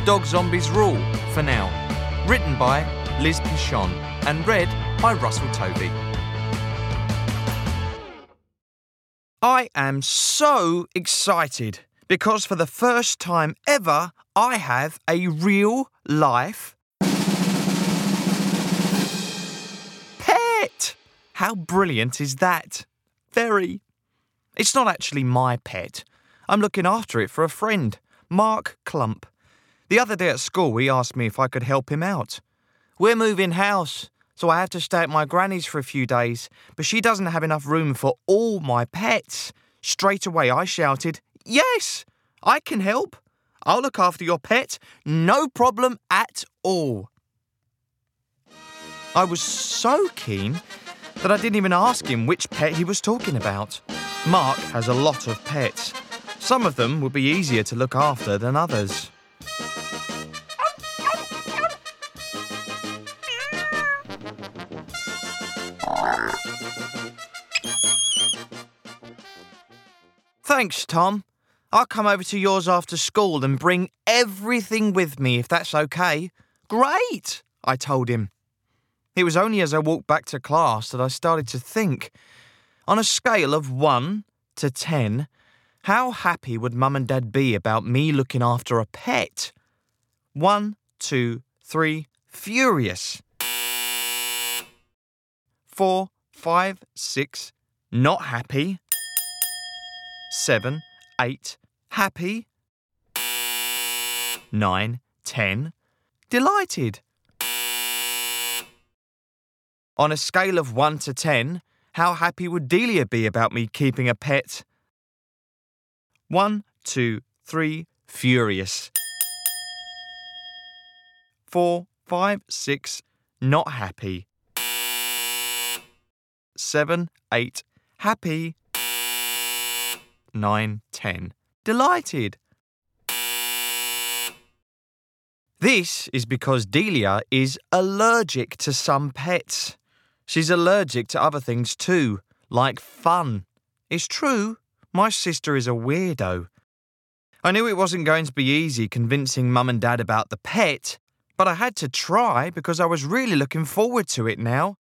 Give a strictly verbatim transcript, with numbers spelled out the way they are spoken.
Dog Zombies Rule, for now. Written by Liz Pichon and read by Russell Tovey. I am so excited because for the first time ever, I have a real life pet. How brilliant is that? Very. It's not actually my pet. I'm looking after it for a friend, Mark Clump. The other day at school, he asked me if I could help him out. We're moving house, so I have to stay at my granny's for a few days, but she doesn't have enough room for all my pets. Straight away, I shouted, "Yes, I can help. I'll look after your pet, no problem at all." I was so keen that I didn't even ask him which pet he was talking about. Mark has a lot of pets. Some of them would be easier to look after than others. Thanks, Tom. I'll come over to yours after school and bring everything with me if that's okay. Great, I told him. It was only as I walked back to class that I started to think. On a scale of one to ten, how happy would Mum and Dad be about me looking after a pet? One, two, three, furious. Four, five, six, not happy. Seven, eight, happy. Nine, ten, delighted. On a scale of one to ten, how happy would Delia be about me keeping a pet? One, two, three, furious. Four, five, six, not happy. Seven, eight, happy. Nine, ten, delighted. This is because Delia is allergic to some pets. She's allergic to other things too, like fun. It's true, my sister is a weirdo. I knew it wasn't going to be easy convincing Mum and Dad about the pet, but I had to try because I was really looking forward to it now.